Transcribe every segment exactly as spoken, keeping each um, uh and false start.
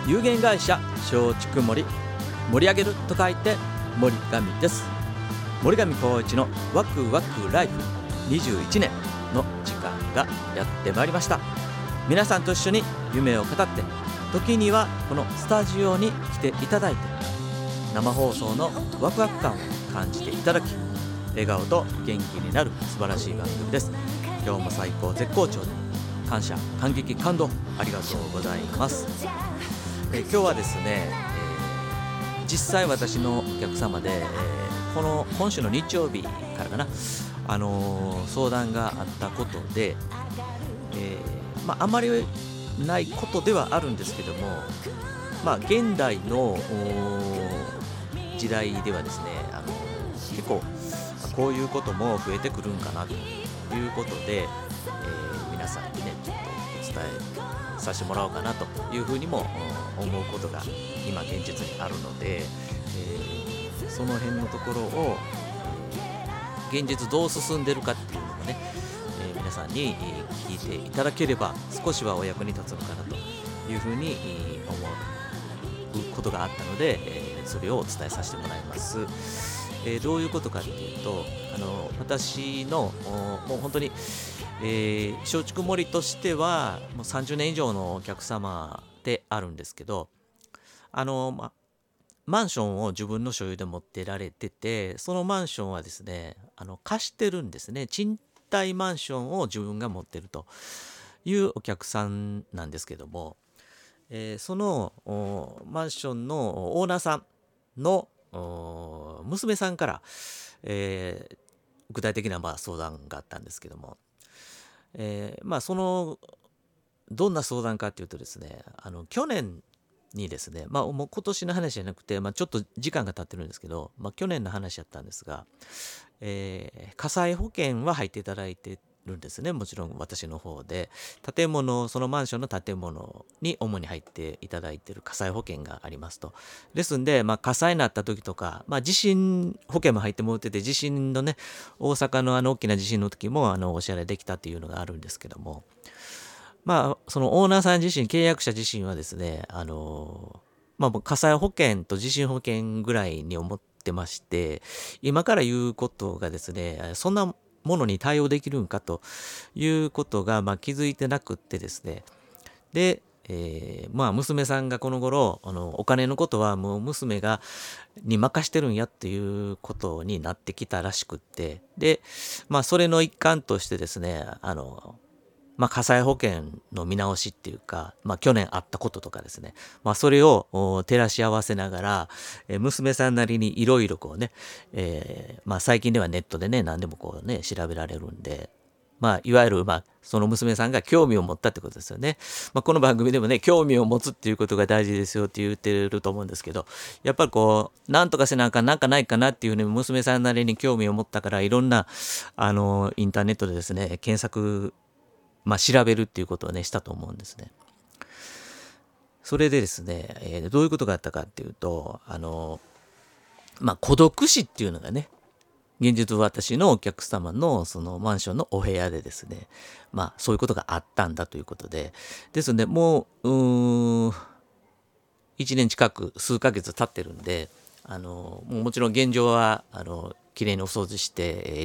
有限会社松竹森、盛り上げると書いて森上です。森上光一のワクワクライフにじゅういちねんの時間がやってまいりました。皆さんと一緒に夢を語って、時にはこのスタジオに来ていただいて、生放送のワクワク感を感じていただき、笑顔と元気になる素晴らしい番組です。今日も最高絶好調で、感謝感激感動ありがとうございます。え今日はですね、えー、実際私のお客様で、えー、この今週の日曜日からかな、あのー、相談があったことで、えーまあ、あまりないことではあるんですけども、まあ、現代の時代ではですね、あのー、結構こういうことも増えてくるんかなということで、えー、皆さんにねちょっとお伝えさせてもらおうかなというふうにも思うことが今現実にあるので、えー、その辺のところを現実どう進んでるかっていうのもね、えー、皆さんに聞いていただければ少しはお役に立つのかなというふうに思うことがあったので、えー、それをお伝えさせてもらいます。えー、どういうことかっていうと、あの私のもう本当に、えー、松竹森としてはもうさんじゅうねん以上のお客様であるんですけど、あの、ま、マンションを自分の所有で持ってられてて、そのマンションはですね、あの貸してるんですね。賃貸マンションを自分が持ってるというお客さんなんですけども、えー、そのマンションのオーナーさんの娘さんから、えー、具体的なまあ相談があったんですけども、えー、まあそのどんな相談かっていうとですね、あの去年にですね、まあもう今年の話じゃなくて、まあ、ちょっと時間が経ってるんですけど、まあ、去年の話だったんですが、えー、火災保険は入っていただいてるんですね。もちろん私の方で建物、そのマンションの建物に主に入っていただいている火災保険がありますと。ですんで、まあ、火災になった時とか、まあ、地震保険も入ってもらってて、地震のね、大阪のあの大きな地震の時もあのお支払いできたっていうのがあるんですけども、まあそのオーナーさん自身、契約者自身はですね、あのまあ火災保険と地震保険ぐらいに思ってまして、今から言うことがですね、そんなものに対応できるんかということが、まあ、気づいてなくってですね。で、えー、まあ娘さんがこの頃あのお金のことはもう娘がに任してるんやっていうことになってきたらしくって、で、まあそれの一環としてですね、あのまあ、火災保険の見直しっていうか、まあ、去年あったこととかですね、まあ、それを照らし合わせながら、えー、娘さんなりにいろいろこうね、えー、まあ、最近ではネットでね、何でもこうね、調べられるんで、まあ、いわゆる、まあ、その娘さんが興味を持ったってことですよね。まあ、この番組でもね、興味を持つっていうことが大事ですよって言ってると思うんですけど、やっぱりこう、なんとかせなあかん、なんかないかなっていうね、娘さんなりに興味を持ったから、いろんな、あの、インターネットでですね、検索、まあ、調べるっていうことをね、したと思うんですね。それでですね、えー、どういうことがあったかっていうと、あの、まあ、孤独死っていうのがね、現実私のお客様のそのマンションのお部屋でですね、まあ、そういうことがあったんだということで、ですので、もう、うーん、いちねん近く、数ヶ月経ってるんで、あの、もちろん現状は、あの、きれいにお掃除して、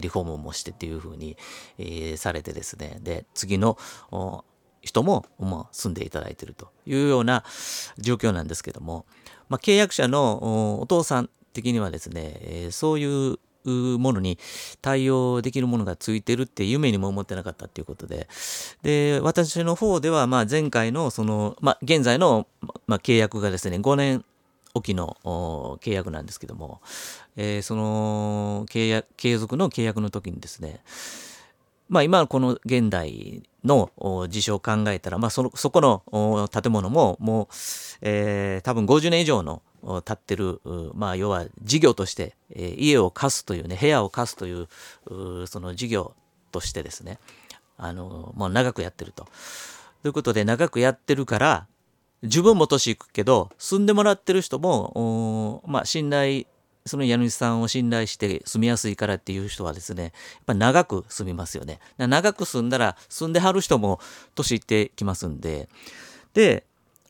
リフォームもしてっていう風に、えー、されてですね、で、次の人も、まあ、住んでいただいているというような状況なんですけども、まあ、契約者のお父さん的にはですね、えー、そういうものに対応できるものがついてるって夢にも思ってなかったっていうことで、で、私の方では、まあ、前回のその、まあ、現在の、まあ、契約がですね、ごねんおきの契約なんですけども、えー、その契約継続の契約の時にですね、まあ今この現代の事象を考えたら、まあそのそこの建物ももう、えー、多分ごじゅうねん以上の経ってる、まあ要は事業として、えー、家を貸すというね、部屋を貸すという、その事業としてですね、あの、もう長くやってると。ということで長くやってるから、自分も年いくけど、住んでもらってる人も、まあ信頼、その家主さんを信頼して住みやすいからっていう人はですね、やっぱり長く住みますよね。長く住んだら、住んではる人も年いってきますんで。で、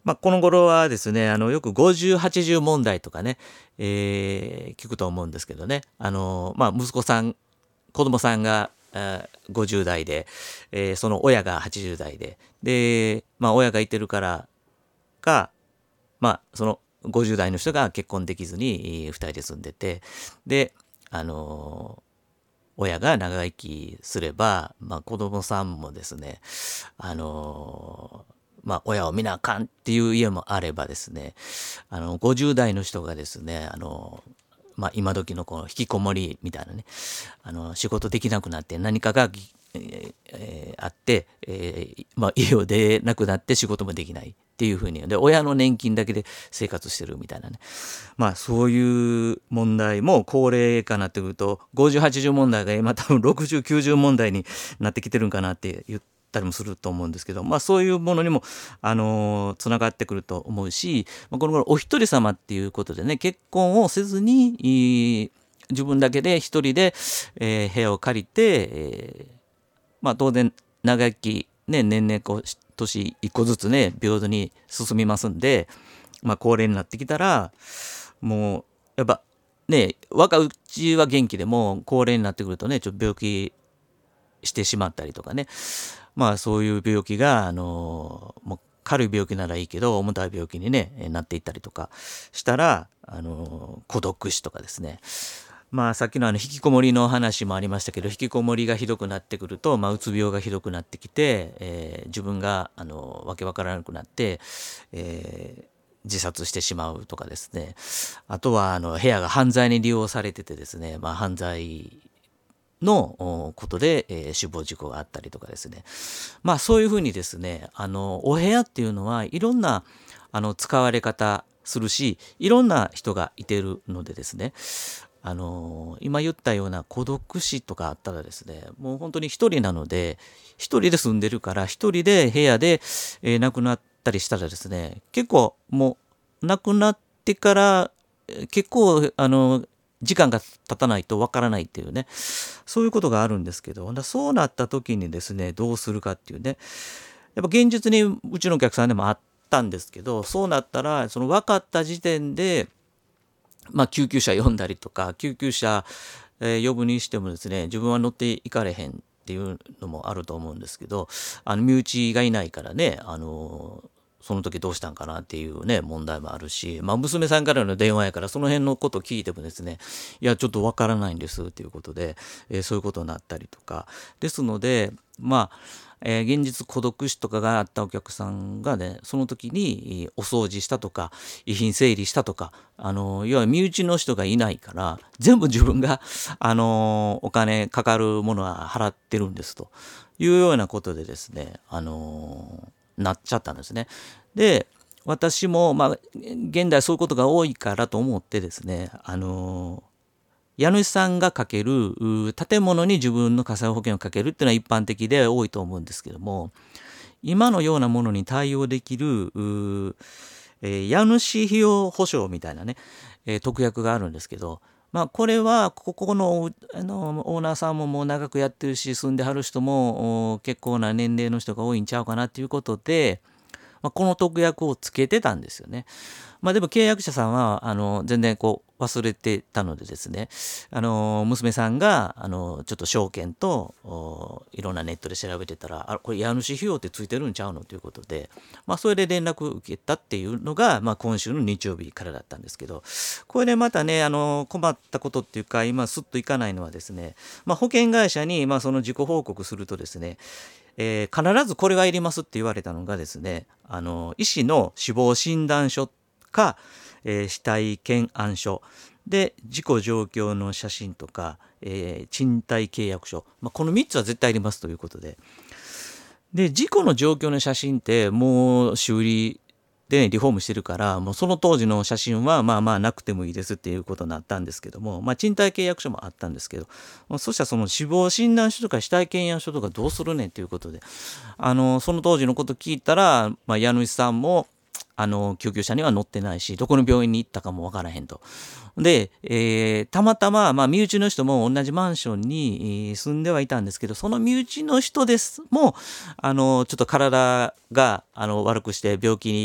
まあ、この頃はですね、あのよくごじゅう、はちじゅう問題とかね、えー聞くと思うんですけどね、あの、まあ、息子さん、子供さんがあーごじゅう代で、えーその親がはちじゅう代で、で、まあ、親がいてるからか、まあ、そのごじゅう代の人が結婚できずにえーふたりで住んでて、で、あの親が長生きすれば、まあ、子供さんもですね、あのまあ、親を見なあかんっていう家もあればですね、あのごじゅう代の人がですね、あのまあ、今時のこの引きこもりみたいなね、あの仕事できなくなって何かが、えーえーあって、えーまあ、家を出なくなって仕事もできないっていうふうに、で親の年金だけで生活してるみたいなね、まあそういう問題も高齢化になってくるとごじゅう、はちじゅう問題が今多分ろくじゅう、きゅうじゅう問題になってきてるんかなって言ったりもすると思うんですけど、まあそういうものにもあのつながってくると思うし、まあこの頃お一人様っていうことでね、結婚をせずにいい自分だけで一人で、えー部屋を借りて、えーまあ当然長生きね、年々こう年一個ずつね平等に進みますんで、まあ高齢になってきたらもうやっぱね、若いうちは元気でも高齢になってくるとね、ちょっと病気してしまったりとかね、まあそういう病気があのもう軽い病気ならいいけど重たい病気にねなっていったりとかしたら、あの孤独死とかですね、まあさっきのあの引きこもりの話もありましたけど、引きこもりがひどくなってくると、まあ、うつ病がひどくなってきて、えー自分があのわけわからなくなって、えー自殺してしまうとかですね、あとはあの部屋が犯罪に利用されててですね、まあ、犯罪のおことで、えー死亡事故があったりとかですね、まあそういうふうにですね、あのお部屋っていうのはいろんなあの使われ方するし、いろんな人がいてるのでですね、あの今言ったような孤独死とかあったらですね、もう本当に一人なので、一人で住んでるから一人で部屋で、えー亡くなったりしたらですね、結構もう亡くなってからえー結構あの時間が経たないとわからないっていうね、そういうことがあるんですけど、だそうなった時にですね、どうするかっていうね、やっぱ現実にうちのお客さんでもあったんですけど、そうなったらその分かった時点で、まあ、救急車呼んだりとか、救急車、えー呼ぶにしてもですね、自分は乗っていかれへんっていうのもあると思うんですけど、あの身内がいないからね、あのその時どうしたんかなっていうね問題もあるし、まあ、娘さんからの電話やからその辺のことを聞いてもですね、いやちょっとわからないんですっていうことで、えーそういうことになったりとかですので、まあえー現実孤独死とかがあったお客さんがね、その時にえーお掃除したとか遺品整理したとか、あの要は身内の人がいないから全部自分が、あのお金かかるものは払ってるんですというようなことでですね、あのなっちゃったんですね。で、私もまあ現代そういうことが多いからと思ってですね、あの家主さんがかけるう建物に自分の火災保険をかけるっていうのは一般的で多いと思うんですけども、今のようなものに対応できるう、えー家主費用保証みたいなね、えー特約があるんですけど、まあこれはここの、あのオーナーさんももう長くやってるし、住んではる人もお結構な年齢の人が多いんちゃうかなっていうことで、まあ、この特約をつけてたんですよね。まあでも契約者さんはあの全然こう忘れてたのでですね、あの娘さんがあのちょっと証券とおいろんなネットで調べてたら、あこれ家主費用ってついてるんちゃうのということで、まあそれで連絡を受けたっていうのが、まあ、今週の日曜日からだったんですけど、これでまたね、あの困ったことっていうか今すっといかないのはですね、まあ、保険会社にまあその自己報告するとですね、えー必ずこれがいりますって言われたのがですね、あの医師の死亡診断書か、えー死体検案書で事故状況の写真とか、えー賃貸契約書、まあ、このみっつは絶対いりますということで、で事故の状況の写真ってもう修理でリフォームしてるから、もうその当時の写真はまあまあなくてもいいですっていうことになったんですけども、まあ、賃貸契約書もあったんですけど、そしたらその死亡診断書とか死体検案書とかどうするねんということで、あのその当時のこと聞いたら、まあ、家主さんもあの救急車には乗ってないし、どこの病院に行ったかもわからへんと。で、えーたまたま、まあ、身内の人も同じマンションにえー住んではいたんですけど、その身内の人ですもあのちょっと体があの悪くして病気に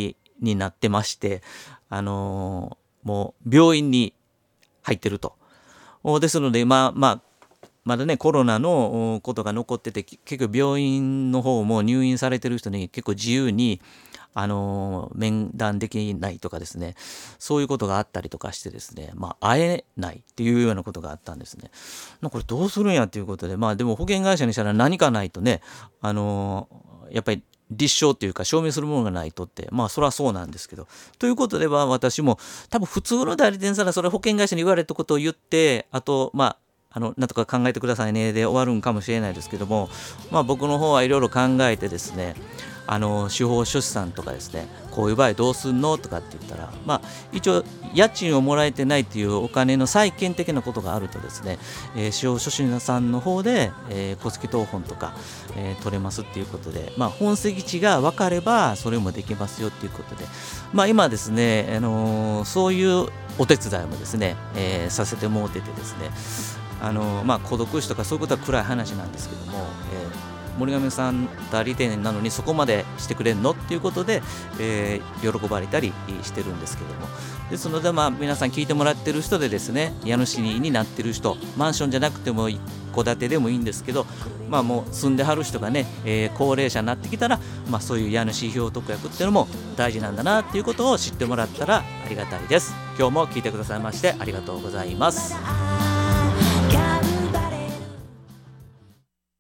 になってまして、あのーもう病院に入ってると。おですので今、まあ、まだねコロナのおことが残ってて、き結構病院の方も入院されてる人に結構自由に、あのー面談できないとかですね、そういうことがあったりとかしてですね、まあ、会えないっていうようなことがあったんですね。なこれどうするんやっていうことで、まあでも保険会社にしたら何かないとね、あのーやっぱり立証っていうか証明するものがないとって、まあそりゃそうなんですけど、ということでは私も多分普通の代理店さんはそれ保険会社に言われたことを言って、あとまああのなんとか考えてくださいねで終わるんかもしれないですけども、まあ僕の方はいろいろ考えてですね、あの司法書士さんとかですね、こういう場合どうすんのとかって言ったら、まあ一応家賃をもらえてないっていうお金の債権的なことがあるとですね、えー司法書士さんの方で、えー戸籍謄本とか、えー取れますっていうことで、まあ本籍地が分かればそれもできますよっていうことで、まあ今ですね、あのーそういうお手伝いもですね、えーさせてもうててですね、あのーまあ孤独死とかそういうことは暗い話なんですけども、えー森上さん代理店なのにそこまでしてくれんのっていうことで、えー喜ばれたりしてるんですけども、ですのでまあ皆さん聞いてもらってる人でですね、家主になってる人、マンションじゃなくても一戸建てでもいいんですけど、まあもう住んではる人がね、えー高齢者になってきたら、まあそういう家主票特約っていうのも大事なんだなっていうことを知ってもらったらありがたいです。今日も聞いてくださいましてありがとうございます。